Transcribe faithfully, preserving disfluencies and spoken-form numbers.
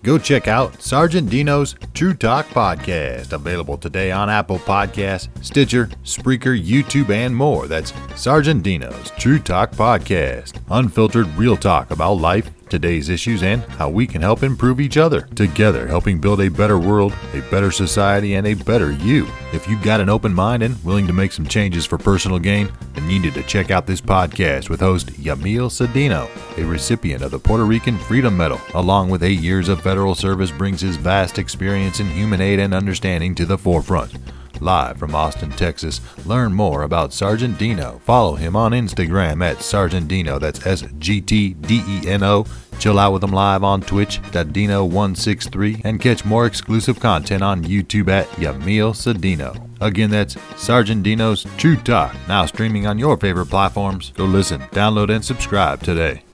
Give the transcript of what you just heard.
go check out Sergeant Dino's True Talk Podcast, available today on Apple Podcasts, Stitcher, Spreaker, YouTube, and more. That's Sergeant Dino's True Talk Podcast. Unfiltered real talk about life, today's issues, and how we can help improve each other. Together, helping build a better world, a better society, and a better you. If you've got an open mind and willing to make some changes for personal gain, then you need to check out this podcast with host Yamil Cedeno, a recipient of the Puerto Rican Freedom Medal. Along with eight years of federal service, brings his vast experience in human aid and understanding to the forefront. Live from Austin, Texas, learn more about Sergeant Dino. Follow him on Instagram at Sergeant Dino, that's S G T D E N O. Chill out with him live on Twitch at Dino one six three and catch more exclusive content on YouTube at Yamil Cedeno. Again, that's Sergeant Dino's True Talk, now streaming on your favorite platforms. Go listen, download, and subscribe today.